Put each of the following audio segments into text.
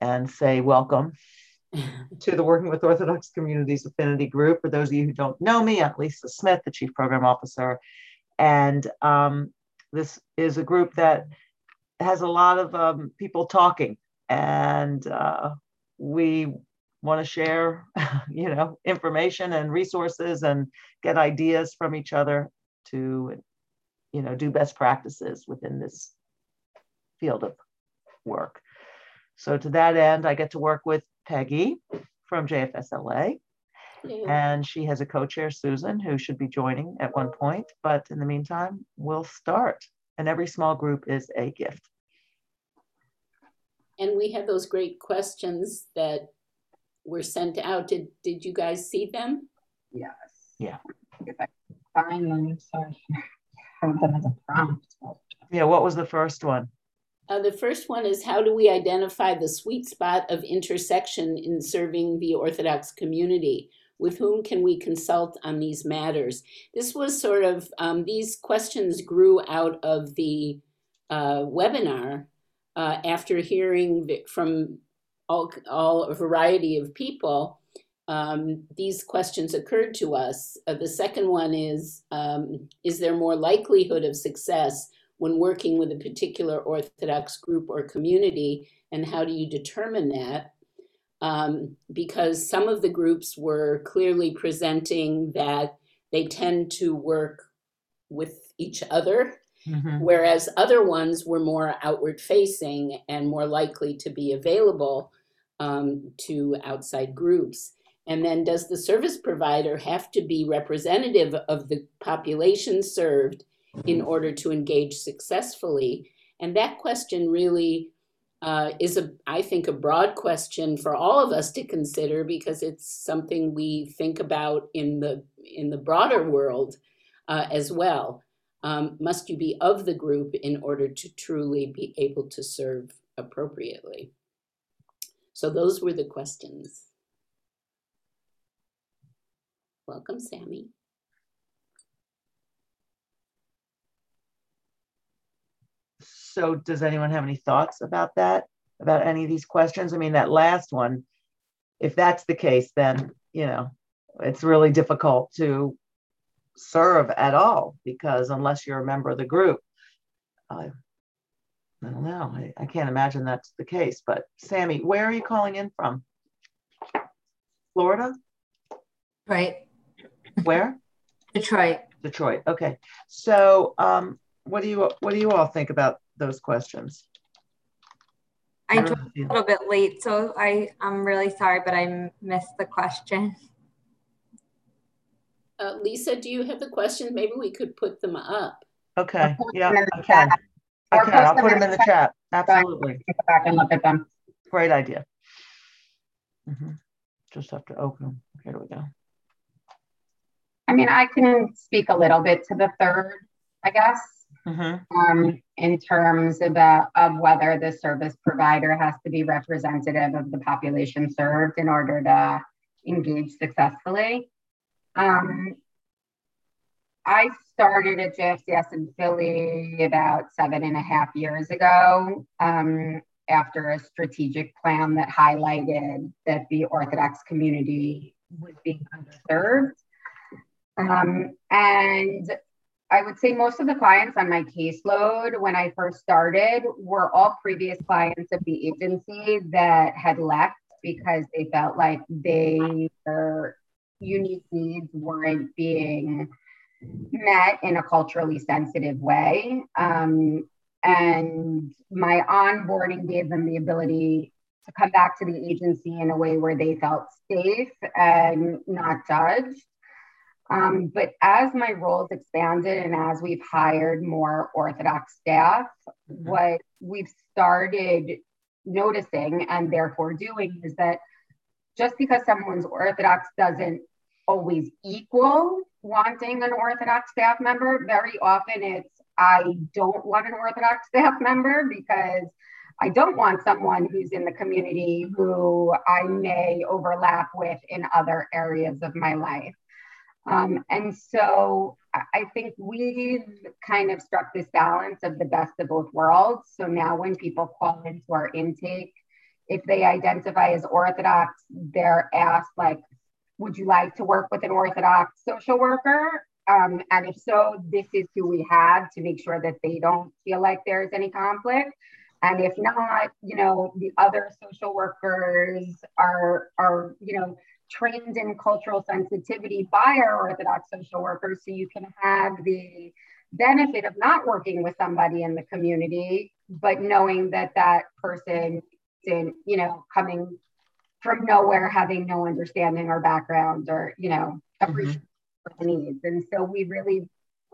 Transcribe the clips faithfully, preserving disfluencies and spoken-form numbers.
and say welcome to the Working with Orthodox Communities Affinity Group. For those of you who don't know me, I'm Lisa Smith, the Chief Program Officer. And um, this is a group that has a lot of um, people talking, and uh, we want to share, you know, information and resources and get ideas from each other to, you know, do best practices within this field of work. So to that end, I get to work with Peggy from J F S L A. Hello. And she has a co-chair, Susan, who should be joining at one point. But in the meantime, we'll start. And every small group is a gift. And we had those great questions that were sent out. Did, did you guys see them? Yes. Yeah. If I find them, sorry. I have them as a prompt. Yeah, what was the first one? Uh, the first one is, how do we identify the sweet spot of intersection in serving the Orthodox community? With whom can we consult on these matters? This was sort of, um, these questions grew out of the uh, webinar uh, after hearing from all, all a variety of people. Um, these questions occurred to us. Uh, the second one is, um, is there more likelihood of success when working with a particular Orthodox group or community, and how do you determine that? Um, because some of the groups were clearly presenting that they tend to work with each other, mm-hmm. whereas other ones were more outward facing and more likely to be available um, to outside groups. And then does the service provider have to be representative of the population served in order to engage successfully? And that question really uh, is, a, I think, a broad question for all of us to consider, because it's something we think about in the, in the broader world uh, as well. Um, must you be of the group in order to truly be able to serve appropriately? So those were the questions. Welcome, Sammy. So does anyone have any thoughts about that, about any of these questions? I mean, that last one, if that's the case, then, you know, it's really difficult to serve at all, because unless you're a member of the group, uh, I don't know, I, I can't imagine that's the case. But Sammy, where are you calling in from? Florida? Right. Where? Detroit. Detroit. Okay. So um, what do you what do you all think about those questions? I joined a little bit late, so I, I'm really sorry, but I missed the question. Uh, Lisa, do you have the questions? Maybe we could put them up. Okay. Yeah, I can. I can. I'll put them in the chat. Absolutely. Go back and look at them. Great idea. Mm-hmm. Just have to open them. Here we go. I mean, I can speak a little bit to the third, I guess, mm-hmm. um, in terms of, uh, of whether the service provider has to be representative of the population served in order to engage successfully. Um, I started at J F C S in Philly about seven and a half years ago, um, after a strategic plan that highlighted that the Orthodox community was being underserved. Um, and I would say most of the clients on my caseload when I first started were all previous clients of the agency that had left because they felt like they, their unique needs weren't being met in a culturally sensitive way. Um, and my onboarding gave them the ability to come back to the agency in a way where they felt safe and not judged. Um, but as my roles expanded and as we've hired more Orthodox staff, mm-hmm. what we've started noticing and therefore doing is that just because someone's Orthodox doesn't always equal wanting an Orthodox staff member. Very often it's, I don't want an Orthodox staff member because I don't want someone who's in the community who I may overlap with in other areas of my life. Um, and so I think we've kind of struck this balance of the best of both worlds. So now when people call into our intake, if they identify as Orthodox, they're asked like, would you like to work with an Orthodox social worker? Um, and if so, this is who we have to make sure that they don't feel like there's any conflict. And if not, you know, the other social workers are, are, you know, trained in cultural sensitivity by our Orthodox social workers, so you can have the benefit of not working with somebody in the community, but knowing that that person is, you know, coming from nowhere, having no understanding or background or, you know, appreciation mm-hmm. for the needs. And so we really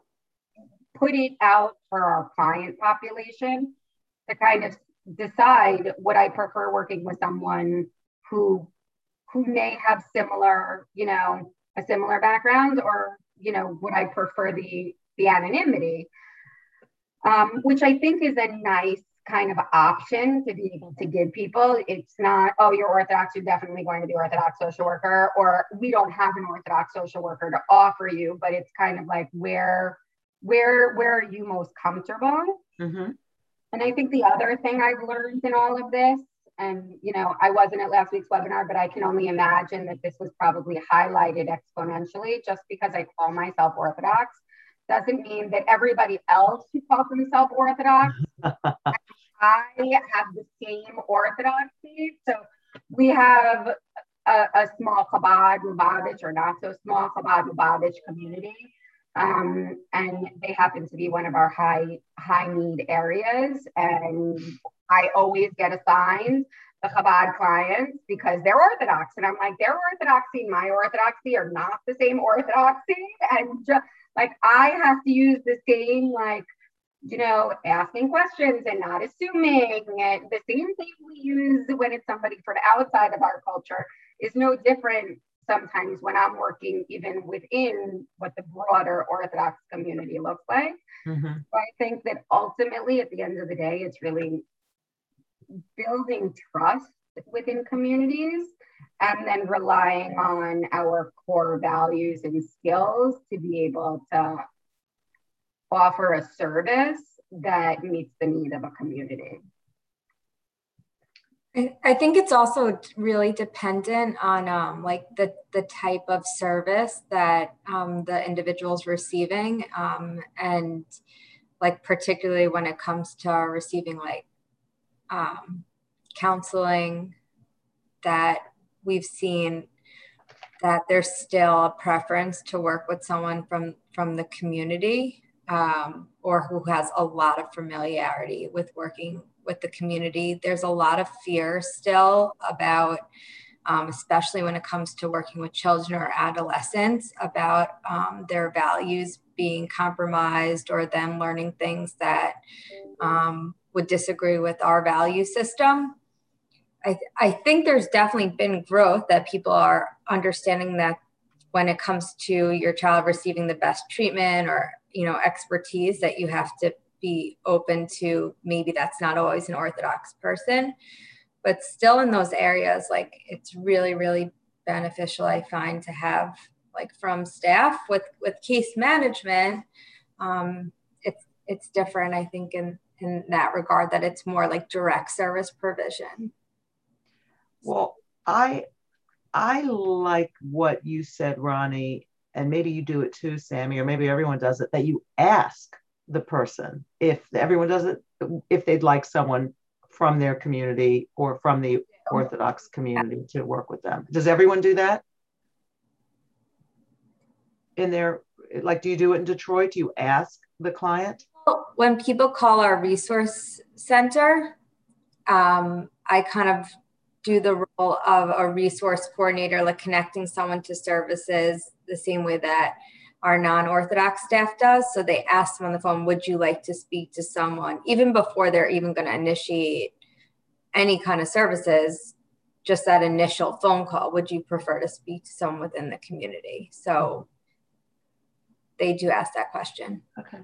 put it out for our client population to kind of decide, would I prefer working with someone who who may have similar, you know, a similar background, or, you know, would I prefer the the anonymity, um, which I think is a nice kind of option to be able to give people. It's not, oh, you're Orthodox, you're definitely going to be Orthodox social worker, or we don't have an Orthodox social worker to offer you, but it's kind of like, where, where, where are you most comfortable? Mm-hmm. And I think the other thing I've learned in all of this, and, you know, I wasn't at last week's webinar, but I can only imagine that this was probably highlighted exponentially. Just because I call myself Orthodox doesn't mean that everybody else who calls themselves Orthodox, I have the same orthodoxy. So we have a, a small Chabad, Lubavitch, or not so small Chabad, Lubavitch community. Um, and they happen to be one of our high, high need areas. And I always get assigned the Chabad clients because they're Orthodox. And I'm like, their Orthodoxy and my Orthodoxy are not the same Orthodoxy. And just, like, I have to use the same, like, you know, asking questions and not assuming. And the same thing we use when it's somebody from outside of our culture is no different sometimes when I'm working even within what the broader Orthodox community looks like. Mm-hmm. So I think that ultimately, at the end of the day, it's really building trust within communities and then relying on our core values and skills to be able to offer a service that meets the need of a community. I think it's also really dependent on um, like the, the type of service that um, the individual's receiving. Um, and like, particularly when it comes to receiving like um, counseling, that we've seen that there's still a preference to work with someone from, from the community um, or who has a lot of familiarity with working with the community. There's a lot of fear still about, um, especially when it comes to working with children or adolescents, about um, their values being compromised or them learning things that um, would disagree with our value system. I, th- I think there's definitely been growth that people are understanding that when it comes to your child receiving the best treatment or, you know, expertise, that you have to be open to, maybe that's not always an Orthodox person, but still in those areas, like, it's really, really beneficial, I find, to have, like, from staff with, with case management. Um, it's, it's different, I think, in, in that regard, that it's more like direct service provision. Well, I, I like what you said, Ronnie, and maybe you do it too, Sammy, or maybe everyone does it, that you ask the person if everyone does it, if they'd like someone from their community or from the Orthodox community to work with them. Does everyone do that? In their, like, do you do it in Detroit? Do you ask the client? When people call our resource center, um, I kind of do the role of a resource coordinator, like connecting someone to services the same way that our non-Orthodox staff does. So they ask them on the phone, would you like to speak to someone, even before they're even going to initiate any kind of services, just that initial phone call, would you prefer to speak to someone within the community? So they do ask that question. Okay.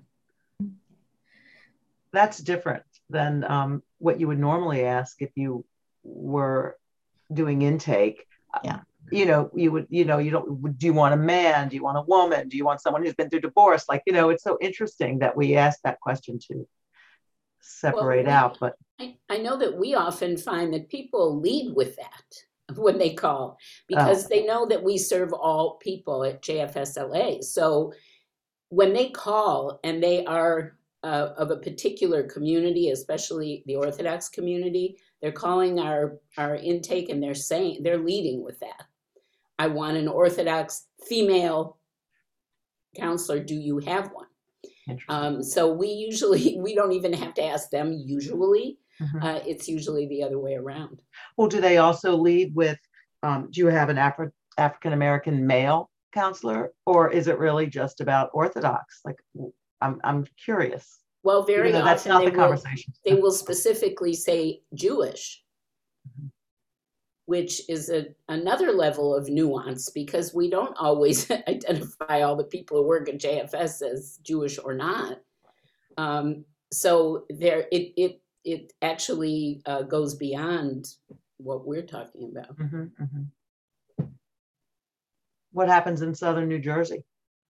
That's different than um, what you would normally ask if you were doing intake. Yeah. You know, you would, you know, you don't, do you want a man? Do you want a woman? Do you want someone who's been through divorce? Like, you know, it's so interesting that we ask that question too. separate Well, out, but I, I know that we often find that people lead with that when they call because oh, they know that we serve all people at J F S L A. So when they call and they are uh, of a particular community, especially the Orthodox community, they're calling our, our intake and they're saying, they're leading with that. I want an Orthodox female counselor. Do you have one? interesting. Um, so we usually, we don't even have to ask them usually. Mhm. Uh, it's usually the other way around. Well, do they also lead with, um, do you have an Afri- African-American male counselor, or is it really just about Orthodox? Like, I'm, I'm curious, Well, even very though that's often not they the will, conversation. they will specifically say Jewish, Mhm. which is a, another level of nuance because we don't always identify all the people who work at J F S as Jewish or not. Um, so there, it it it actually uh, goes beyond what we're talking about. Mhm, mhm. What happens in Southern New Jersey?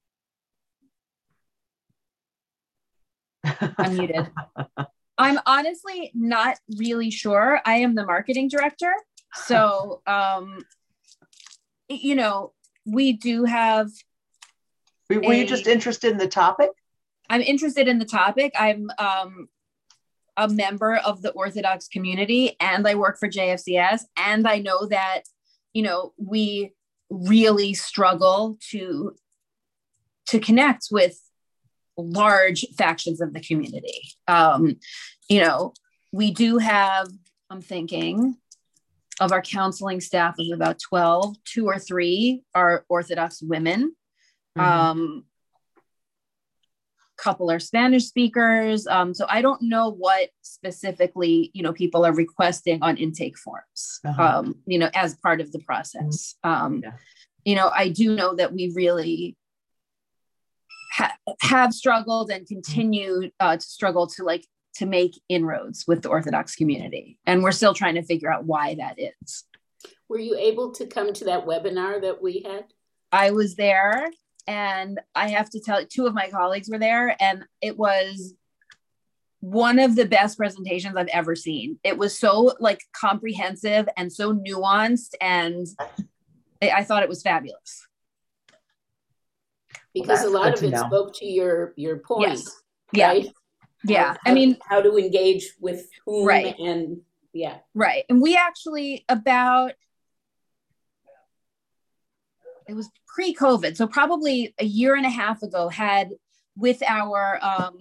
I'm muted. I'm honestly not really sure. I am the marketing director. So, um, you know, we do have. Were were you a- just interested in the topic? I'm interested in the topic. I'm um, a member of the Orthodox community and I work for J F C S. And I know that, you know, we really struggle to, to connect with large factions of the community. Um, you know, we do have, I'm thinking of our counseling staff of about twelve, two or three are Orthodox women. Mhm. Um, couple are Spanish speakers. Um, so I don't know what specifically, you know, people are requesting on intake forms, Uh-huh. um, you know, as part of the process. Um, Yeah. You know, I do know that we really ha- have struggled and continue uh, to struggle to like, to make inroads with the Orthodox community. And we're still trying to figure out why that is. Were you able to come to that webinar that we had? I was there. And I have to tell you, two of my colleagues were there, and it was one of the best presentations I've ever seen. It was so like comprehensive and so nuanced, and I, I thought it was fabulous. Because Well, a lot that's of good it to know. spoke to your your point, Yes. Yeah. right? Yeah. How- I mean, how to engage with whom, Right. and yeah. right. And we actually about it was pre-COVID, so probably a year and a half ago, had with our um,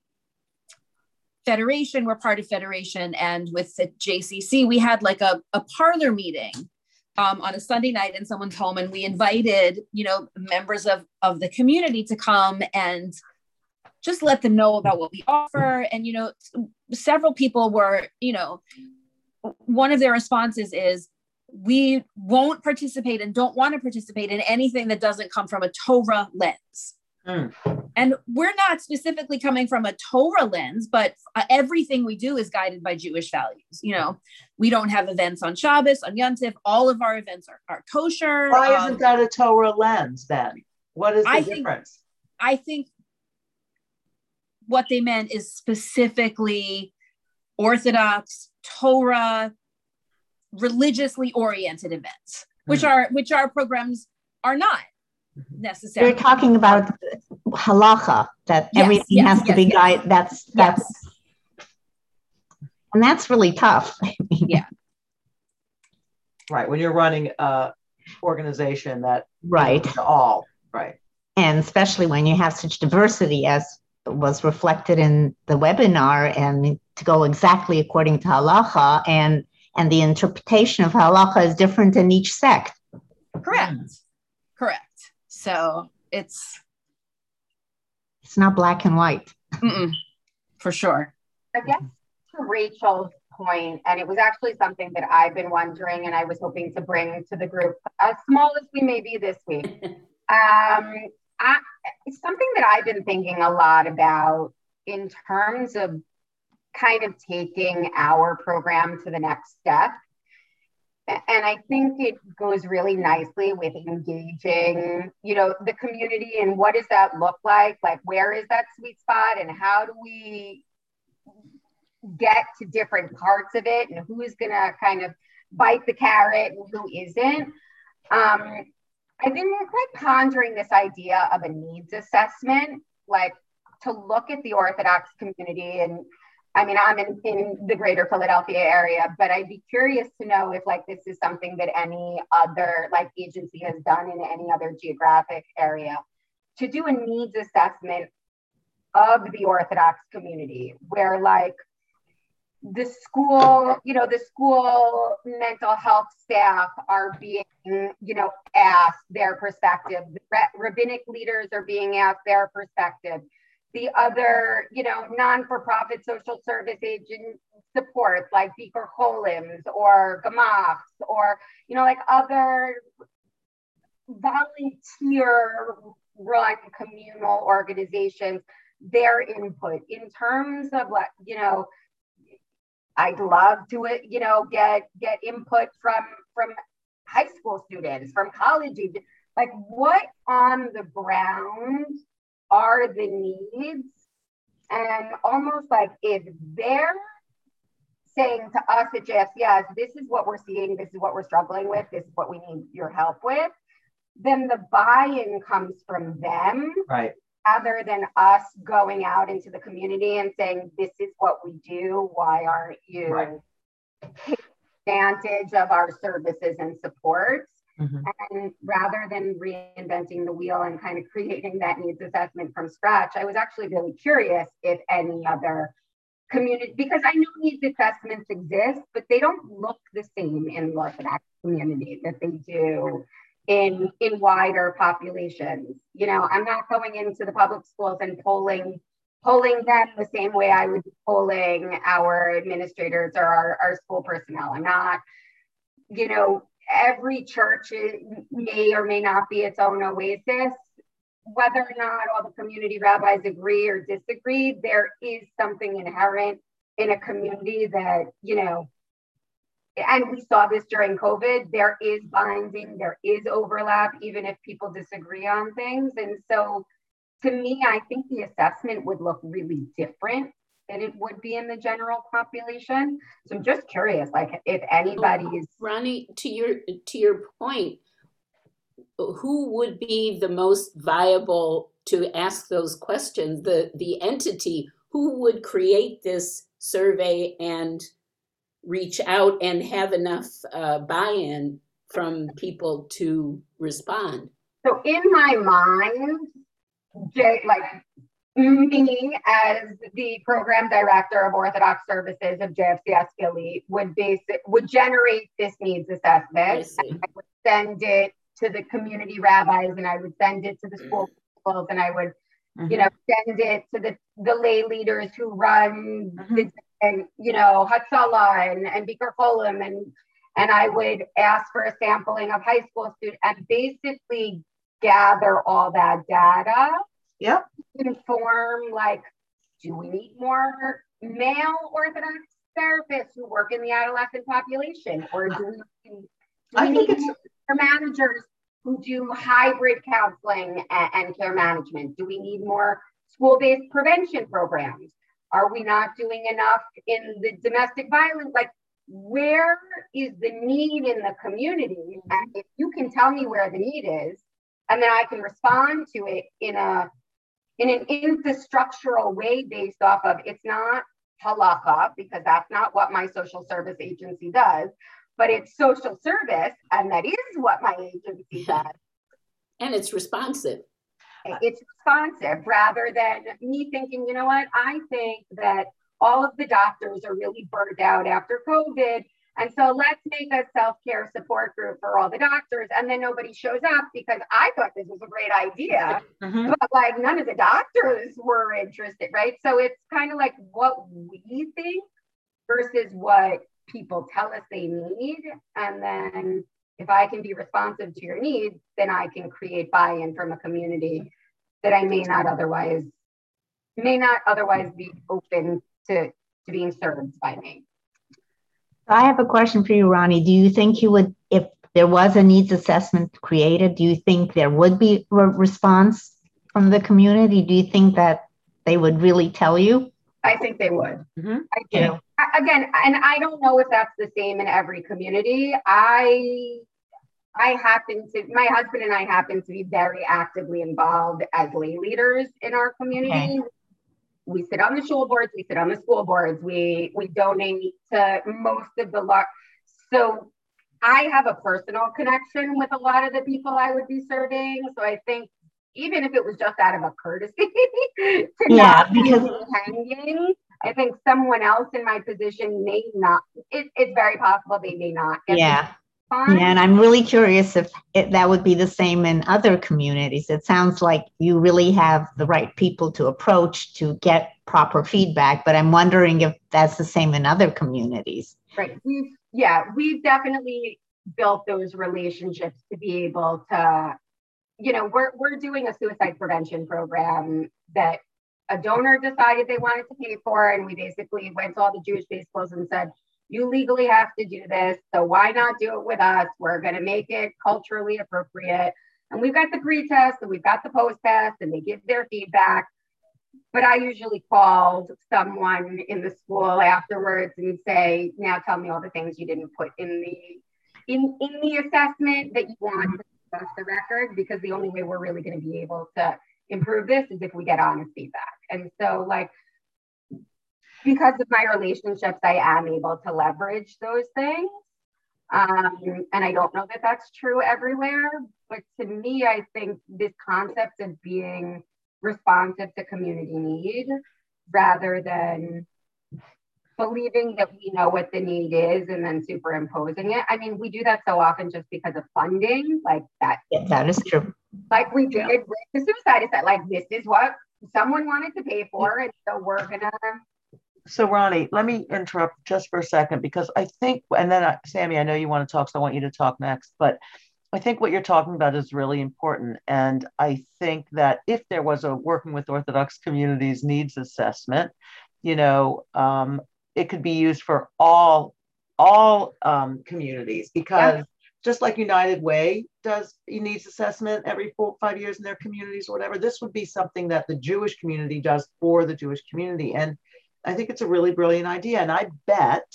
federation, we're part of federation, and with the J C C, we had like a, a parlor meeting um, on a Sunday night in someone's home, and we invited, you know, members of, of the community to come and just let them know about what we offer. And, you know, several people were, you know, one of their responses is, we won't participate and don't want to participate in anything that doesn't come from a Torah lens. Mm. And we're not specifically coming from a Torah lens, but uh, everything we do is guided by Jewish values. You know, we don't have events on Shabbos, on Yom Tov. All of our events are, are kosher. Why Um, isn't that a Torah lens then? What is the I think- difference? I think what they meant is specifically Orthodox, Torah, religiously oriented events, which Hmm. are which our programs are not Mhm. necessarily. You're talking about halacha, that Yes, everything yes, has to yes, be yes. guided. That's, that's, Yes. and that's really tough. Yeah. Right, when you're running a organization that Right. to all, right. And especially when you have such diversity as was reflected in the webinar, and to go exactly according to halacha, and and the interpretation of halacha is different in each sect. Correct. Mm. Correct. So it's It's not black and white. mm-mm, for sure. I guess to Rachel's point, and it was actually something that I've been wondering and I was hoping to bring to the group, as small as we may be this week. Um, I, it's something that I've been thinking a lot about in terms of kind of taking our program to the next step. And I think it goes really nicely with engaging, you know, the community, and what does that look like? Like, where is that sweet spot, and how do we get to different parts of it and who is going to kind of bite the carrot and who isn't. Um, I've been like pondering this idea of a needs assessment, like to look at the Orthodox community. And I mean, I'm in, in the greater Philadelphia area, but I'd be curious to know if like this is something that any other like agency has done in any other geographic area, to do a needs assessment of the Orthodox community, where like the school, you know, the school mental health staff are being, you know, asked their perspective. The rabbinic leaders are being asked their perspective. The other, you know, non-for-profit social service agent supports like Bikur Cholims or Gamachs or, you know, like other volunteer-run communal organizations, their input in terms of like, you know, I'd love to, you know, get get input from from high school students, from college, like what on the ground are the needs, and almost like if they're saying to us at J F C S, this is what we're seeing, this is what we're struggling with, this is what we need your help with, then the buy-in comes from them. Right. Rather than us going out into the community and saying, this is what we do, why aren't you right. taking advantage of our services and supports? Mm-hmm. And rather than reinventing the wheel and kind of creating that needs assessment from scratch, I was actually really curious if any other community, because I know needs assessments exist, but they don't look the same in the Orthodox community that they do in in wider populations. You know, I'm not going into the public schools and polling polling them the same way I would be polling our administrators or our, our school personnel. I'm not, you know, every church may or may not be its own oasis. Whether or not all the community rabbis agree or disagree, there is something inherent in a community that, you know, and we saw this during COVID, there is binding, there is overlap, even if people disagree on things. And so to me, I think the assessment would look really different than it would be in the general population. So I'm just curious, like if anybody is— Ronnie, to your, to your point, who would be the most viable to ask those questions? The, the entity, who would create this survey and reach out and have enough uh, buy-in from people to respond? So in my mind, Jay, like me as the program director of Orthodox Services of J F C S Philly would basic would generate this needs assessment. I, I would send it to the community rabbis, and I would send it to the school principals, and I would, mm-hmm. you know, send it to the, the lay leaders who run mm-hmm. the, and, you know, Hatzalah and, and Bikur Cholim, and and I would ask for a sampling of high school students and basically gather all that data. Yep. Inform, like, do we need more male Orthodox therapists who work in the adolescent population, or do we, do I we think need it's managers who do hybrid counseling and, and care management? Do we need more school-based prevention programs? Are we not doing enough in the domestic violence? Like, where is the need in the community? And if you can tell me where the need is, and then I can respond to it in a in an infrastructural way based off of, it's not halacha, because that's not what my social service agency does, but it's social service, and that is what my agency does. And it's responsive. It's responsive, rather than me thinking, you know what, I think that all of the doctors are really burnt out after COVID, and so let's make a self-care support group for all the doctors, and then nobody shows up because I thought this was a great idea, mm-hmm. but like none of the doctors were interested, right? So it's kind of like what we think versus what people tell us they need, and then if I can be responsive to your needs, then I can create buy-in from a community that I may not otherwise may not otherwise be open to, to being served by me. I have a question for you, Ronnie. Do you think you would, if there was a needs assessment created, do you think there would be a response from the community? Do you think that they would really tell you? I think they would. Mm-hmm. I do. I, again, and I don't know if that's the same in every community. I I happen to, my husband and I happen to be very actively involved as lay leaders in our community. Okay. We sit on the shul boards, we sit on the school boards, we we donate to most of the lot. So I have a personal connection with a lot of the people I would be serving. So I think even if it was just out of a courtesy to yeah, not because be hanging, I think someone else in my position may not. It, it's very possible they may not get yeah. Yeah, and I'm really curious if it, that would be the same in other communities. It sounds like you really have the right people to approach to get proper feedback, but I'm wondering if that's the same in other communities. Right. We've, yeah, we've definitely built those relationships to be able to, you know, we're, we're doing a suicide prevention program that a donor decided they wanted to pay for, and we basically went to all the Jewish-based schools and said, you legally have to do this, so why not do it with us? We're going to make it culturally appropriate. And we've got the pre-test and we've got the post-test, and they give their feedback. But I usually called someone in the school afterwards and say, now tell me all the things you didn't put in the in, in the assessment that you want to off the record, because the only way we're really going to be able to improve this is if we get honest feedback. And so, like, because of my relationships, I am able to leverage those things. Um, and I don't know that that's true everywhere, but to me, I think this concept of being responsive to community need rather than believing that we know what the need is and then superimposing it. I mean, we do that so often just because of funding, like that. Yeah, that is true. Like we did with the suicide, is that like, this is what someone wanted to pay for, and so we're gonna. So Ronnie, let me interrupt just for a second, because I think, and then I, Sammy, I know you want to talk, so I want you to talk next, but I think what you're talking about is really important. And I think that if there was a working with Orthodox communities needs assessment, you know, um, it could be used for all, all um, communities, because yeah. just like United Way does needs assessment every four, five years in their communities or whatever, this would be something that the Jewish community does for the Jewish community. And I think it's a really brilliant idea. And I bet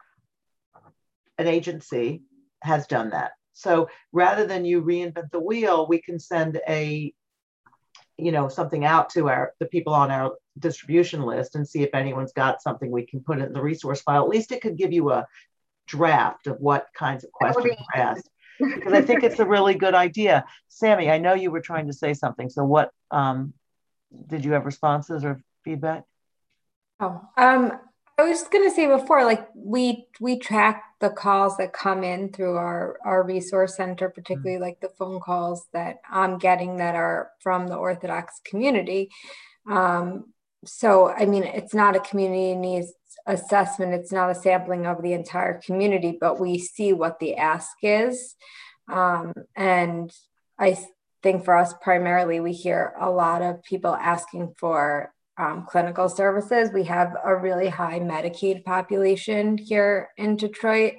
an agency has done that. So rather than you reinvent the wheel, we can send a, you know, something out to our the people on our distribution list and see if anyone's got something we can put in the resource file. At least it could give you a draft of what kinds of questions are asked. Because I think it's a really good idea. Sammy, I know you were trying to say something. So what, um, did you have responses or feedback? Oh, um, I was going to say before, like we we track the calls that come in through our our resource center, particularly mm-hmm. like the phone calls that I'm getting that are from the Orthodox community. Um, so, I mean, it's not a community needs assessment. It's not a sampling of the entire community, but we see what the ask is. Um, and I think for us, primarily, we hear a lot of people asking for Um, clinical services. We have a really high Medicaid population here in Detroit.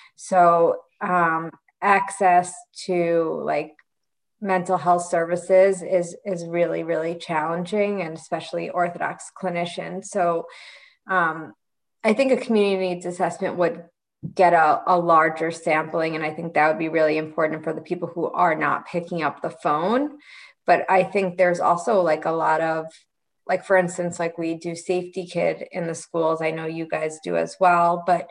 So um, access to like mental health services is, is really, really challenging, and especially Orthodox clinicians. So um, I think a community needs assessment would get a, a larger sampling. And I think that would be really important for the people who are not picking up the phone. But I think there's also like a lot of Like, for instance, like we do Safety Kid in the schools. I know you guys do as well. But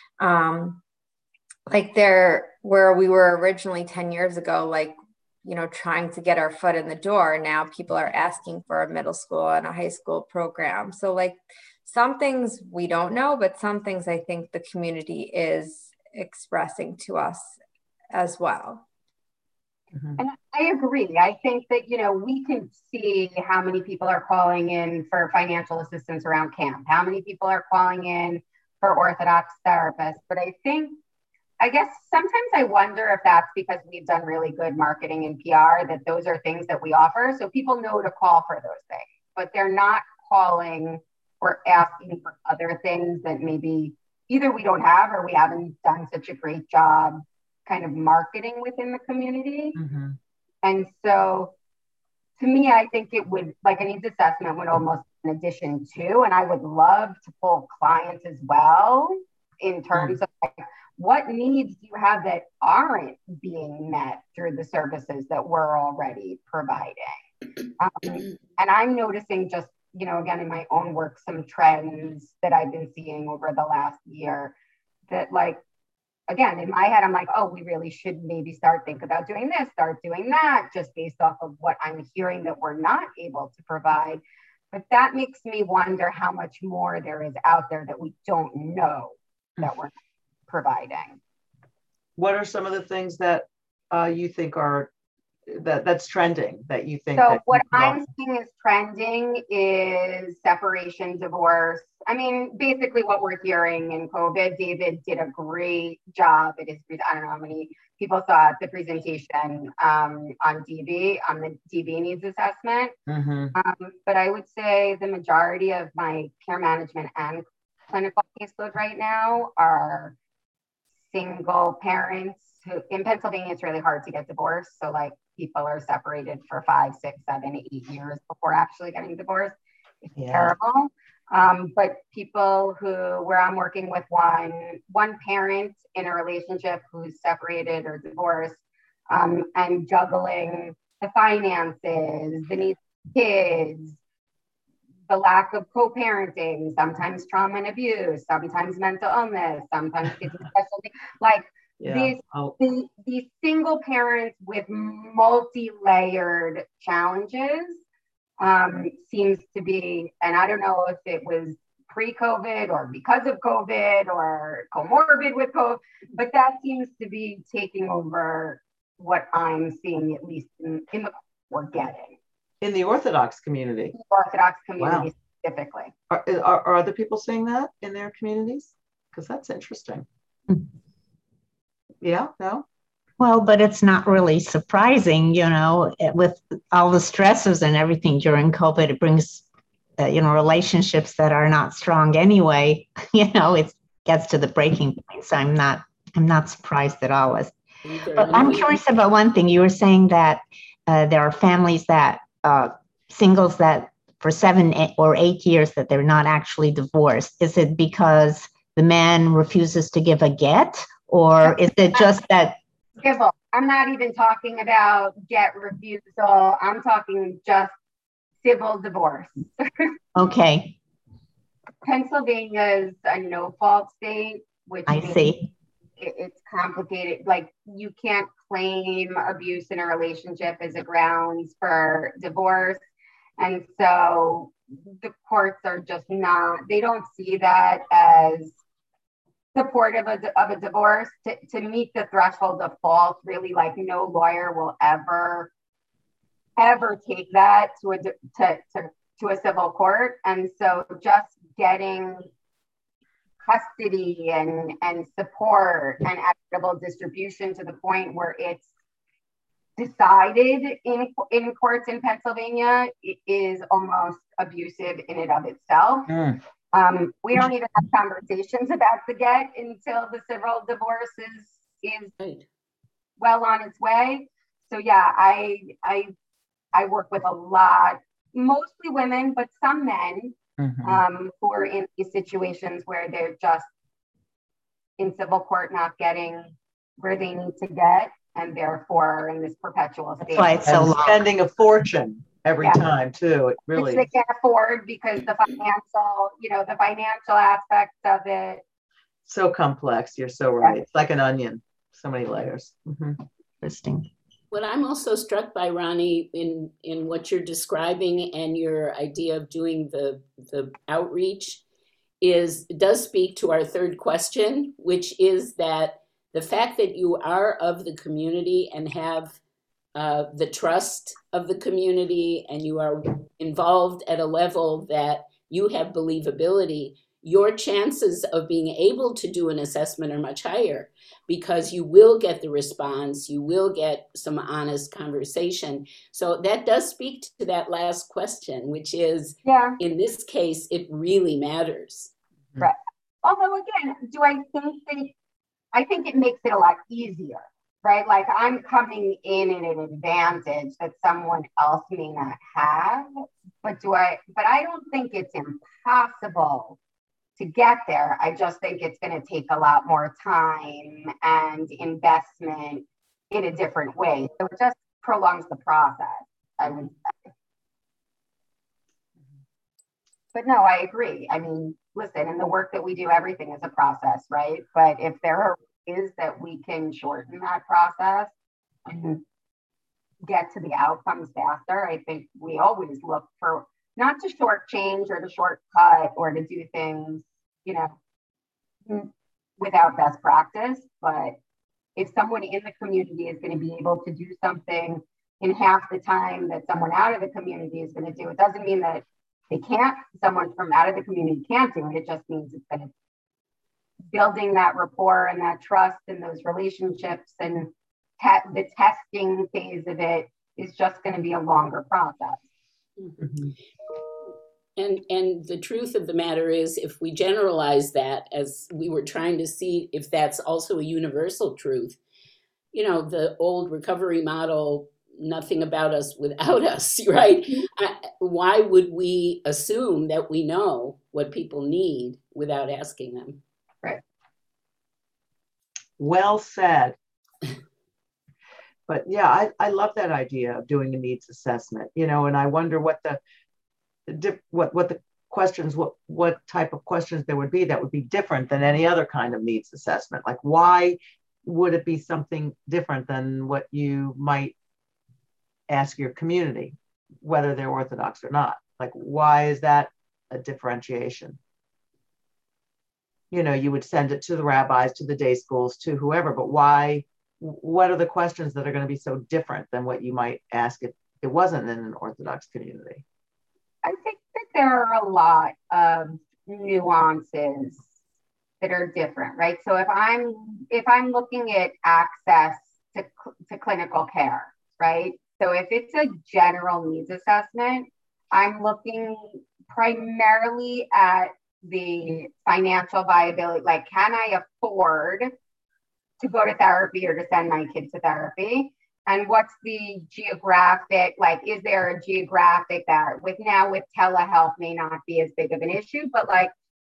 um, like there, where we were originally ten years ago, like, you know, trying to get our foot in the door, now people are asking for a middle school and a high school program. So like some things we don't know, but some things I think the community is expressing to us as well. Mm-hmm. And I agree. I think that, you know, we can see how many people are calling in for financial assistance around camp, how many people are calling in for Orthodox therapists. But I think, I guess sometimes I wonder if that's because we've done really good marketing and P R, that those are things that we offer. So people know to call for those things, but they're not calling or asking for other things that maybe either we don't have or we haven't done such a great job kind of marketing within the community. Mm-hmm. And so to me, I think it would, like a needs assessment would almost in addition to, and I would love to pull clients as well in terms mm. of like, what needs do you have that aren't being met through the services that we're already providing? Um, and I'm noticing just, you know, again, in my own work, some trends that I've been seeing over the last year that like, again, in my head, I'm like, oh, we really should maybe start think about doing this, start doing that, just based off of what I'm hearing that we're not able to provide. But that makes me wonder how much more there is out there that we don't know that we're providing. What are some of the things that uh, you think are that that's trending that you think? So that what I'm seeing is trending is separation, divorce. I mean, basically what we're hearing in COVID. David did a great job at his, I don't know how many people saw the presentation um, on D B, on the D B needs assessment. Mm-hmm. Um, but I would say the majority of my care management and clinical caseload right now are single parents who, in Pennsylvania, it's really hard to get divorced. So like people are separated for five, six, seven, eight years before actually getting divorced. It's yeah. terrible. Um, but people who, where I'm working with one, one parent in a relationship who's separated or divorced, um, and juggling the finances, the needs of kids, the lack of co-parenting, sometimes trauma and abuse, sometimes mental illness, sometimes kids with specialty, like yeah. these, the, these single parents with multi-layered challenges um, seems to be, and I don't know if it was pre-COVID or because of COVID or comorbid with COVID, but that seems to be taking over what I'm seeing, at least in, in the we're getting. In the Orthodox community? The Orthodox community wow. specifically. Are, are, are other people seeing that in their communities? Because that's interesting. Yeah, no? Well, but it's not really surprising, you know, with all the stresses and everything during COVID, it brings, uh, you know, relationships that are not strong anyway, you know, it gets to the breaking point. So I'm not, I'm not surprised at all. As, but I'm curious about one thing. You were saying that uh, there are families that, uh, singles that for seven or eight years that they're not actually divorced. Is it because the man refuses to give a get? Or is it just that? Civil. I'm not even talking about get refusal. I'm talking just civil divorce. Okay. Pennsylvania is a no-fault state, which I see. It, it's complicated. Like you can't claim abuse in a relationship as a grounds for divorce. And so the courts are just not, they don't see that as supportive of, of a divorce. To, to meet the threshold of fault, really, like no lawyer will ever, ever take that to a, to, to, to a civil court. And so just getting custody and, and support and equitable distribution to the point where it's decided in, in courts in Pennsylvania is almost abusive in and of itself. Mm. Um, we don't even have conversations about the get until the civil divorce is, is well on its way. So yeah, I, I, I work with a lot, mostly women, but some men mm-hmm. um, who are in these situations where they're just in civil court not getting where they need to get, and therefore in this perpetual state. That's why it's so long. Spending a fortune every yeah. time too. It really Which they can't afford because the financial, you know, the financial aspects of it. So complex. You're so right. Yeah. It's like an onion. So many layers. Mm-hmm. Interesting. What I'm also struck by, Ronnie, in, in what you're describing and your idea of doing the, the outreach is, does speak to our third question, which is that the fact that you are of the community and have uh, the trust of the community and you are involved at a level that you have believability, your chances of being able to do an assessment are much higher because you will get the response, you will get some honest conversation. So that does speak to that last question, which is, yeah. in this case, it really matters. Right. Although again, do I think that I think it makes it a lot easier, right? Like I'm coming in at an advantage that someone else may not have, But do I, but I don't think it's impossible to get there. I just think it's going to take a lot more time and investment in a different way. So it just prolongs the process, I would say. But no, I agree. I mean, listen, in the work that we do, everything is a process, right? But if there are ways that we can shorten that process and get to the outcomes faster, I think we always look for not to shortchange or to shortcut or to do things, you know, without best practice. But if someone in the community is going to be able to do something in half the time that someone out of the community is going to do, it doesn't mean that they can't, someone from out of the community can't do it. It just means it's going to building that rapport and that trust and those relationships, and te- the testing phase of it is just going to be a longer process. Mm-hmm. And and the truth of the matter is, if we generalize that, as we were trying to see if that's also a universal truth, you know, the old recovery model, nothing about us without us, right? I, why would we assume that we know what people need without asking them? Right. Well said. But yeah, I, I love that idea of doing a needs assessment, you know, and I wonder what the what what the questions, what what type of questions there would be that would be different than any other kind of needs assessment. Like, why would it be something different than what you might ask your community, whether they're Orthodox or not? Like, why is that a differentiation? You know, you would send it to the rabbis, to the day schools, to whoever, but why? What are the questions that are going to be so different than what you might ask if it wasn't in an Orthodox community? I think that there are a lot of nuances that are different, right? So if I'm if I'm looking at access to, to clinical care, right? So if it's a general needs assessment, I'm looking primarily at the financial viability, like, can I afford to go to therapy or to send my kid to therapy? And what's the geographic, like, is there a geographic that with now with telehealth may not be as big of an issue, but like,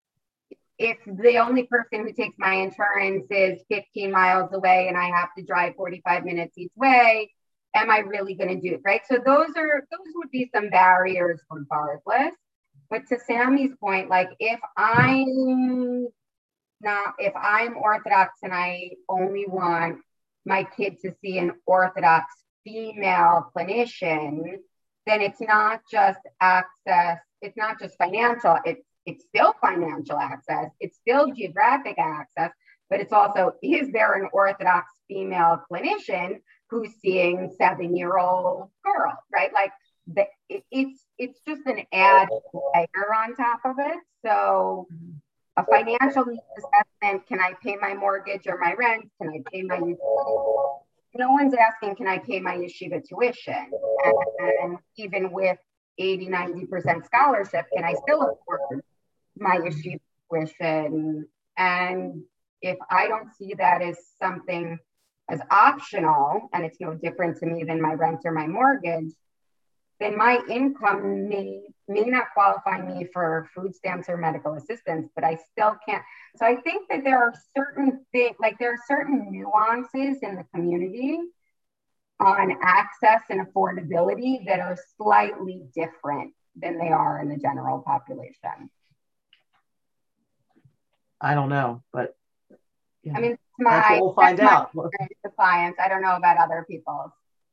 if the only person who takes my insurance is fifteen miles away and I have to drive forty-five minutes each way, am I really going to do it, right? So those are, those would be some barriers regardless. But to Sammy's point, like, if I'm not, if I'm Orthodox and I only want my kid to see an Orthodox female clinician, then it's not just access, it's not just financial, it's it's still financial access, it's still geographic access, but it's also, is there an Orthodox female clinician who's seeing seven-year-old girl, right? Like, the, it, it's it's just an added layer on top of it. So a financial needs assessment, can I pay my mortgage or my rent? Can I pay my utility? No one's asking, can I pay my yeshiva tuition? And, and even with eighty, ninety percent scholarship, can I still afford my yeshiva tuition? And if I don't see that as something as optional, and it's no different to me than my rent or my mortgage, then my income may, may not qualify me for food stamps or medical assistance, but I still can't. So I think that there are certain things, like there are certain nuances in the community on access and affordability that are slightly different than they are in the general population. I don't know, but yeah. I mean, it's my, that's what we'll find out. The clients. I don't know about other people's.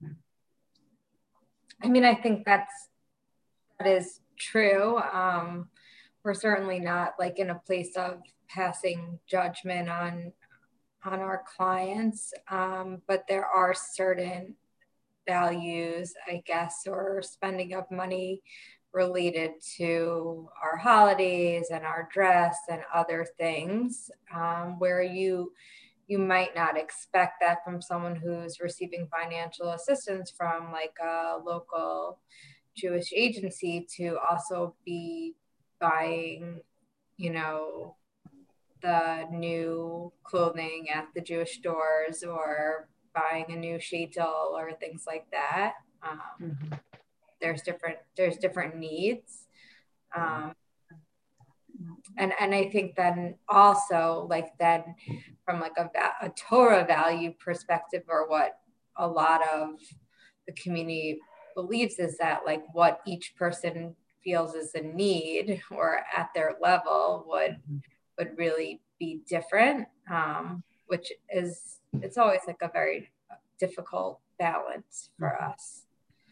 I mean, I think that's, that is true. Um, we're certainly not like in a place of passing judgment on, on our clients, um, but there are certain values, I guess, or spending of money related to our holidays and our dress and other things, um, where you you might not expect that from someone who's receiving financial assistance from like a local Jewish agency to also be buying, you know, the new clothing at the Jewish stores or buying a new sheitel or things like that. Um, mm-hmm. there's different there's different needs. Um, and and I think then also like then from like a, a Torah value perspective, or what a lot of the community believes is that like what each person feels is a need or at their level would would really be different, um, which is it's always like a very difficult balance for us.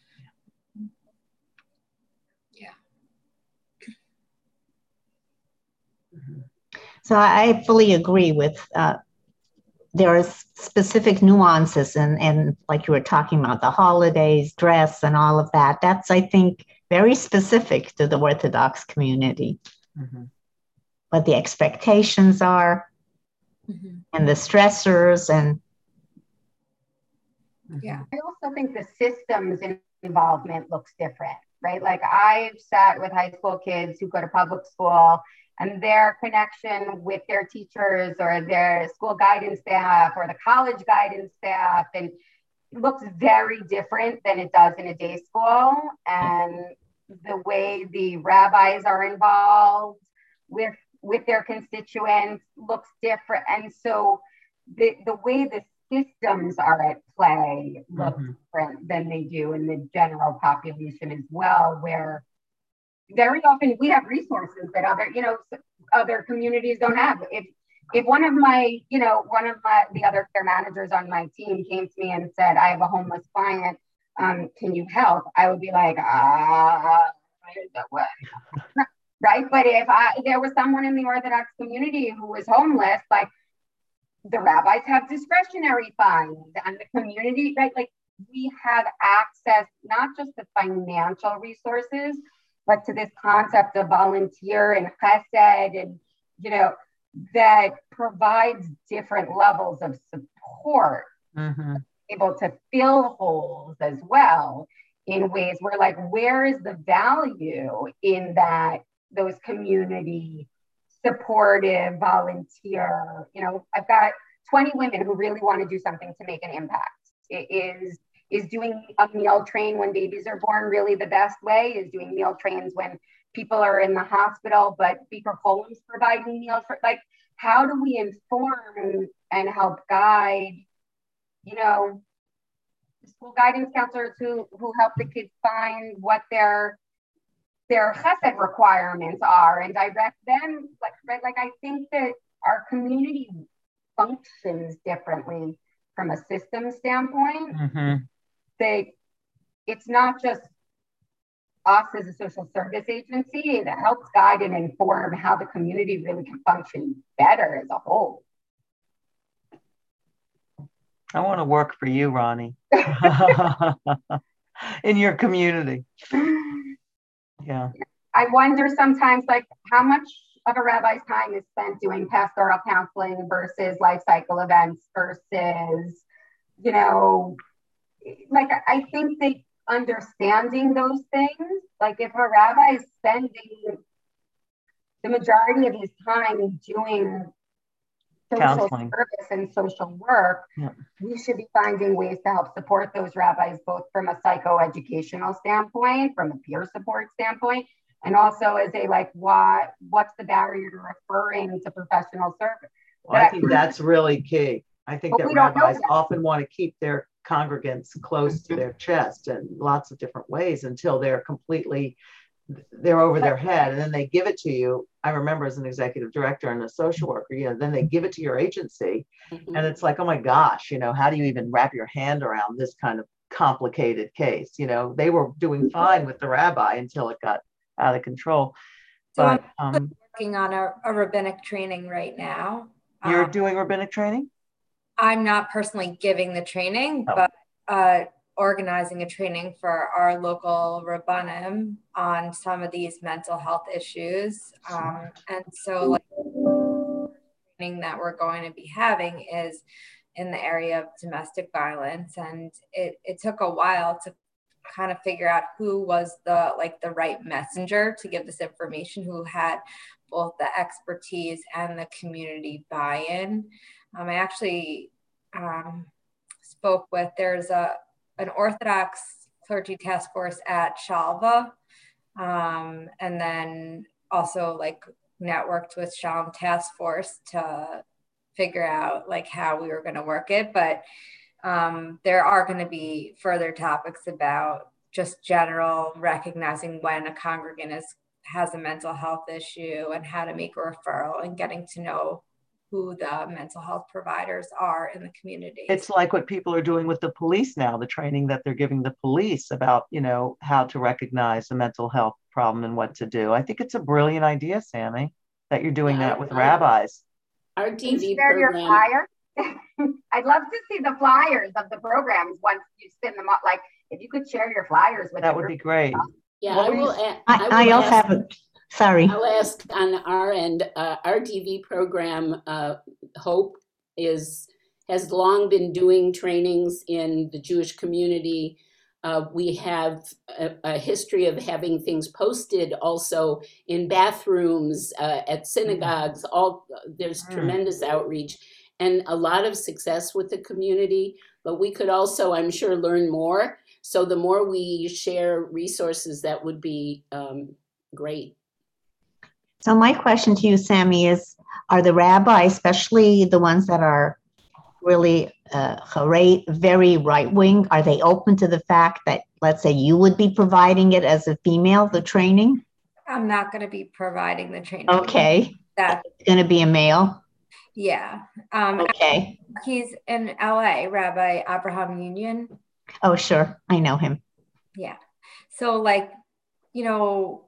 Yeah. So I fully agree with, uh, there are specific nuances and, and like you were talking about the holidays, dress and all of that. That's, I think, very specific to the Orthodox community. Mm-hmm. What the expectations are mm-hmm. and the stressors and. Yeah. I also think the systems involvement looks different, right? Like I've sat with high school kids who go to public school, and their connection with their teachers or their school guidance staff or the college guidance staff, and it looks very different than it does in a day school. And the way the rabbis are involved with, with their constituents looks different. And so the, the way the systems are at play look mm-hmm. different than they do in the general population as well, where very often we have resources that other, you know, other communities don't have. If if one of my, you know, one of my the other care managers on my team came to me and said, I have a homeless client, um, can you help? I would be like, ah, right? But if I there was someone in the Orthodox community who was homeless, like the rabbis have discretionary funds and the community, right? Like we have access not just to financial resources, but to this concept of volunteer and chesed, and, you know, that provides different levels of support, mm-hmm. able to fill holes as well in ways where like, where is the value in that, those community supportive volunteer, you know, I've got twenty women who really want to do something to make an impact. It is Is doing a meal train when babies are born really the best way? Is doing meal trains when people are in the hospital, but Beaker Homes providing meals for, like, how do we inform and help guide, you know, school guidance counselors who, who help the kids find what their, their chesed requirements are and direct them, like, right? Like, I think that our community functions differently from a system standpoint. Mm-hmm. They, it's not just us as a social service agency. That helps guide and inform how the community really can function better as a whole. I want to work for you, Ronnie, in your community. Yeah. I wonder sometimes, like, how much of a rabbi's time is spent doing pastoral counseling versus life cycle events versus, you know, like, I think that understanding those things, like if a rabbi is spending the majority of his time doing social counseling, service and social work, yeah. we should be finding ways to help support those rabbis, both from a psychoeducational standpoint, from a peer support standpoint, and also as a, like, what what's the barrier to referring to professional service? Well, I think that's really key. I think that rabbis that. often want to keep their congregants close to their chest in lots of different ways until they're completely, they're over their head, and then they give it to you. I remember as an executive director and a social worker, you know, then they give it to your agency, mm-hmm. and it's like, oh my gosh, you know, how do you even wrap your hand around this kind of complicated case? You know, they were doing fine with the rabbi until it got out of control. So but I'm um, working on a, a rabbinic training right now. You're um, doing rabbinic training? I'm not personally giving the training, oh. but uh, organizing a training for our local rabbanim on some of these mental health issues. Um, and so, like, the training that we're going to be having is in the area of domestic violence, and it, it took a while to kind of figure out who was the like the right messenger to give this information, who had both the expertise and the community buy-in. Um, I actually um, spoke with, there's a an Orthodox clergy task force at Shalva, um, and then also like networked with Shalom task force to figure out like how we were going to work it. But um, there are going to be further topics about just general recognizing when a congregant is has a mental health issue and how to make a referral and getting to know who the mental health providers are in the community. It's like what people are doing with the police now, the training that they're giving the police about, you know, how to recognize a mental health problem and what to do. I think it's a brilliant idea, Sammy, that you're doing Yeah, that I- with I- rabbis. Our D V Share your program. flyer. I'd love to see the flyers of the programs once you spin them up. Like if you could share your flyers with That the would be group. great. Yeah, What I were you will. s- a- I, will I also ask- have a, sorry. I'll ask on our end. Uh, our D V program, uh, Hope, is has long been doing trainings in the Jewish community. Uh, we have a, a history of having things posted also in bathrooms, uh, at synagogues. All there's Mm. tremendous outreach and a lot of success with the community. But we could also, I'm sure, learn more. So the more we share resources, that would be um, great. So my question to you, Sammy, is are the rabbis, especially the ones that are really uh, hooray, very right-wing, are they open to the fact that, let's say, you would be providing it as a female, the training? I'm not going to be providing the training. Okay, That, it's going to be a male. yeah. Um, Okay. He's in L A, Rabbi Abraham Union. Oh, sure. I know him. Yeah. So like, you know,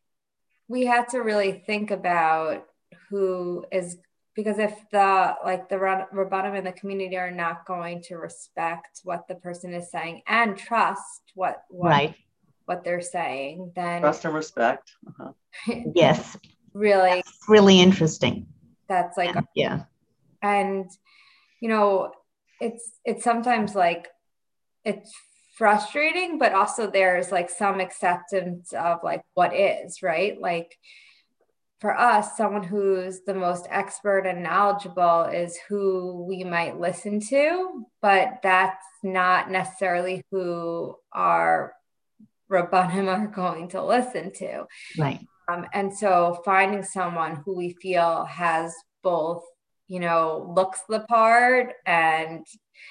we had to really think about who is, because if the, like the Rabbanim in the community are not going to respect what the person is saying and trust what, what, Right. what they're saying, then Trust and respect. Uh-huh. Yes. really, That's really interesting. that's like, Yeah. and, you know, it's, it's sometimes like, it's frustrating, but also there's like some acceptance of like what is, right? Like for us, someone who's the most expert and knowledgeable is who we might listen to, but that's not necessarily who our Rabbanim are going to listen to. Right. Um, and so finding someone who we feel has both, you know, looks the part and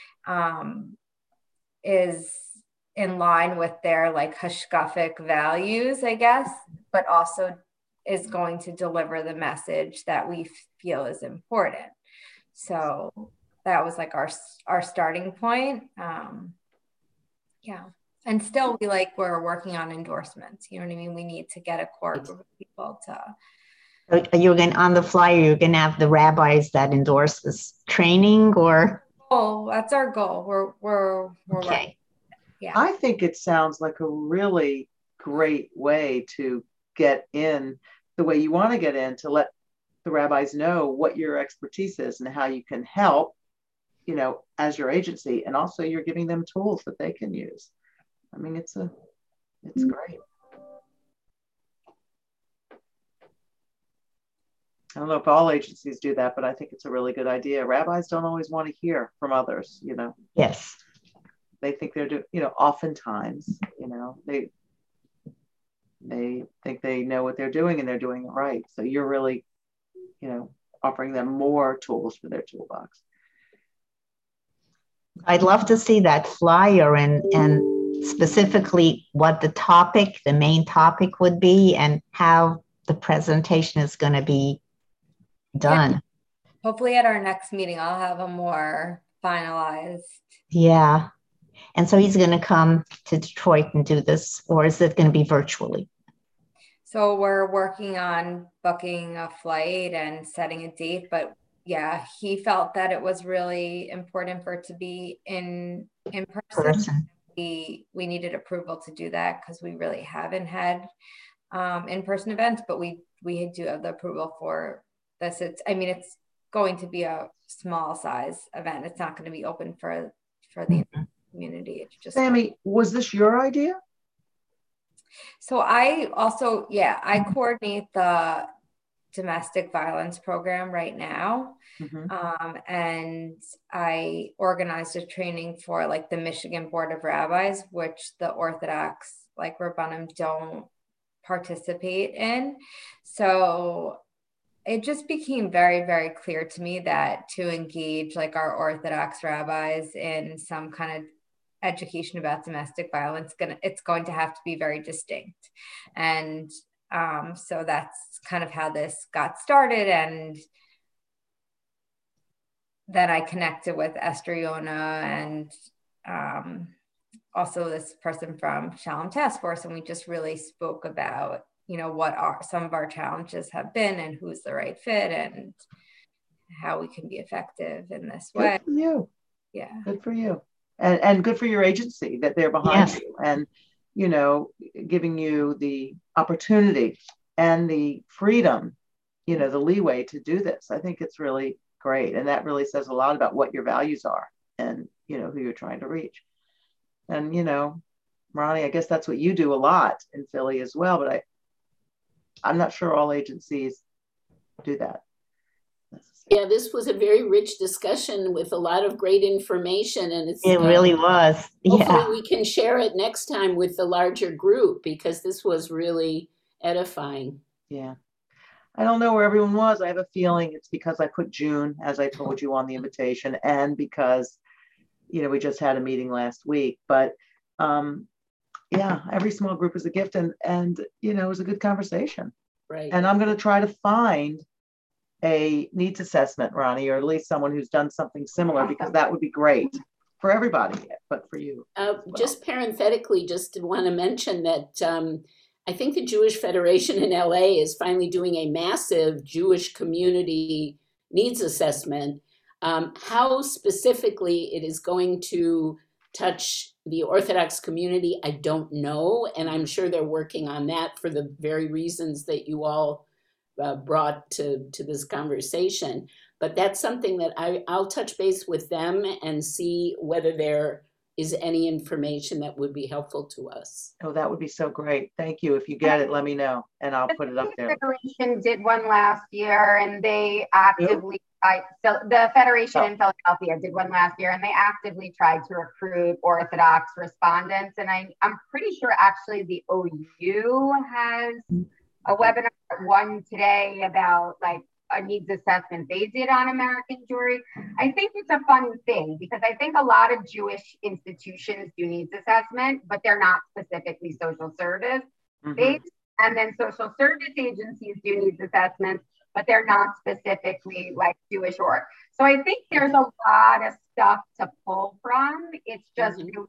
um, is in line with their like hashkafic values, I guess, but also is going to deliver the message that we feel is important. So that was like our our starting point. Um, yeah. And still we like, we're working on endorsements. You know what I mean? We need to get a core group of people to. So you're going on the flyer, you're going to have the rabbis that endorse this training or? Oh, that's our goal. We're, we're, we're Okay. working. Yeah. I think it sounds like a really great way to get in the way you want to get in, to let the rabbis know what your expertise is and how you can help, you know, as your agency. And also you're giving them tools that they can use. I mean, it's a, it's great. I don't know if all agencies do that, but I think it's a really good idea. Rabbis don't always want to hear from others, you know. Yes. They think they're doing, you know, oftentimes, you know, they they think they know what they're doing and they're doing it right. So you're really, you know, offering them more tools for their toolbox. I'd love to see that flyer and and specifically what the topic, the main topic would be and how the presentation is going to be done. Yeah. Hopefully at our next meeting, I'll have a more finalized. Yeah. And so he's going to come to Detroit and do this, or is it going to be virtually? So we're working on booking a flight and setting a date, but yeah, he felt that it was really important for it to be in in person. Person. We we needed approval to do that because we really haven't had um, in-person events, but we we do have the approval for this. It's I mean it's going to be a small size event. It's not going to be open for for the mm-hmm. community. It's just Sammy, was this your idea? So I also, yeah, I coordinate the domestic violence program right now. Mhm. Um, and I organized a training for like the Michigan Board of Rabbis, which the Orthodox, like Rabbanim, don't participate in. So it just became very, very clear to me that to engage like our Orthodox rabbis in some kind of education about domestic violence, gonna it's going to have to be very distinct. And um, so that's kind of how this got started. And then I connected with Esther Yona and um, also this person from Shalom Task Force, and we just really spoke about, you know, what are some of our challenges have been and who's the right fit and how we can be effective in this way. Good for you. Yeah. Good for you. And, and good for your agency that they're behind Yes. you and, you know, giving you the opportunity and the freedom, you know, the leeway to do this. I think it's really great. And that really says a lot about what your values are and, you know, who you're trying to reach. And, you know, Ronnie, I guess that's what you do a lot in Philly as well, but I, I'm not sure all agencies do that. Yeah, this was a very rich discussion with a lot of great information, and it's It uh, really was. hopefully Yeah. we can share it next time with the larger group because this was really edifying. Yeah. I don't know where everyone was. I have a feeling it's because I put June, as I told you, on the invitation, and because, you know, we just had a meeting last week. But um, yeah, every small group is a gift, and and you know, it was a good conversation. Right. And I'm going to try to find a needs assessment, Ronnie, or at least someone who's done something similar, because that would be great for everybody, but for you. Uh, as well. Just parenthetically, just want to mention that um, I think the Jewish Federation in L A is finally doing a massive Jewish community needs assessment. Um, how specifically it is going to touch the Orthodox community, I don't know. And I'm sure they're working on that for the very reasons that you all uh, brought to, to this conversation. But that's something that I, I'll touch base with them and see whether there is any information that would be helpful to us. Oh, that would be so great. Thank you. If you get it, let me know and I'll put it up there. The Federation did one last year and they actively, I, so the Federation Oh. in Philadelphia did one last year and they actively tried to recruit Orthodox respondents. And I, I'm pretty sure actually the O U has a webinar, one today about like a needs assessment they did on American Jewry. I think it's a fun thing because I think a lot of Jewish institutions do needs assessment, but they're not specifically social service based. Mm-hmm. And then social service agencies do needs assessments, but they're not specifically like Jewish work. So I think there's a lot of stuff to pull from. It's just mm-hmm.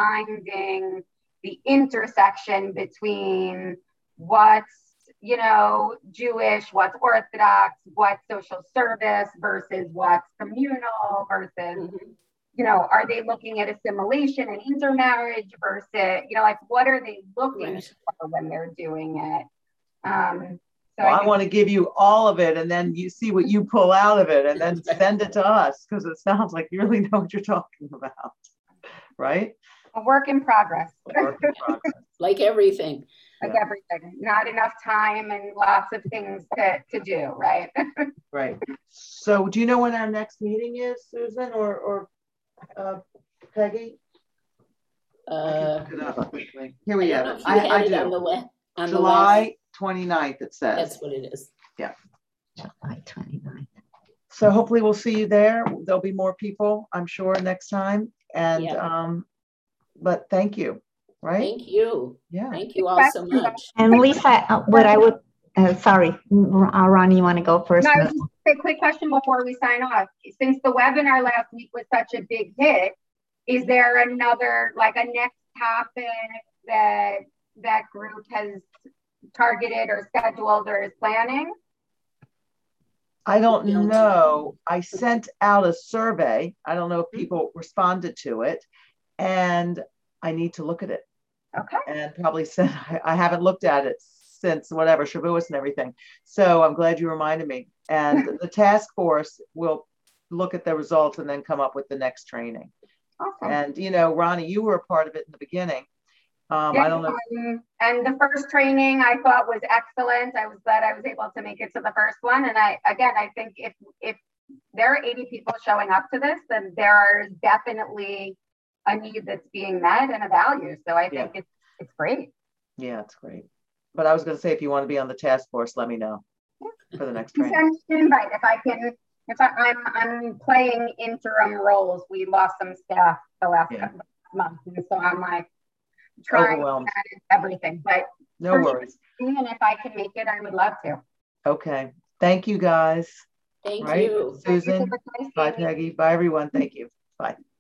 finding the intersection between what's, you know, Jewish, what's Orthodox, what's social service versus what's communal versus, mm-hmm. you know, are they looking at assimilation and intermarriage versus, you know, like what are they looking right. for when they're doing it? Um, so well, I, I want to give you all of it and then you see what you pull out of it and then send it to us because it sounds like you really know what you're talking about, right? A work in progress. A work in progress. Like everything. Like yeah. everything, not enough time and lots of things to, to do, right? Right. So do you know when our next meeting is, Susan or, or uh, Peggy? Uh, I can look it up quickly. Here we have it. I, I, I it do. On the le- on July twenty-ninth, it says. That's what it is. Yeah. July twenty-ninth. So hopefully we'll see you there. There'll be more people, I'm sure, next time. And, yeah. um, but thank you. Right. Thank you. Yeah. Thank you all so much. And Lisa, uh, what I would, uh, sorry, uh, Ronnie, you want to go first? No, just a quick question before we sign off. Since the webinar last week was such a big hit, is there another, like a next topic that that group has targeted or scheduled or is planning? I don't know. I sent out a survey. I don't know if people responded to it, and I need to look at it. Okay. And probably said I, I haven't looked at it since whatever Shavuos and everything. So I'm glad you reminded me. And the task force will look at the results and then come up with the next training. Awesome. And you know, Ronnie, you were a part of it in the beginning, Um, Yeah, I don't know. um, and the first training I thought was excellent. I was glad I was able to make it to the first one. And I, again, I think if if there are eighty people showing up to this, then there's definitely a need that's being met and a value. So I think Yeah. it's it's great. Yeah, it's great. But I was going to say, if you want to be on the task force, let me know for the next You training. send me an invite if I can. If I, I'm I'm playing interim roles, we lost some staff the last Yeah. couple of months, and so I'm like trying to Overwhelmed. manage everything. But No for worries. sure, and if I can make it, I would love to. Okay. Thank you, guys. Thank Right? you. Susan. Thank you so much, Bye, Amy. Peggy. Bye, everyone. Thank you. Bye.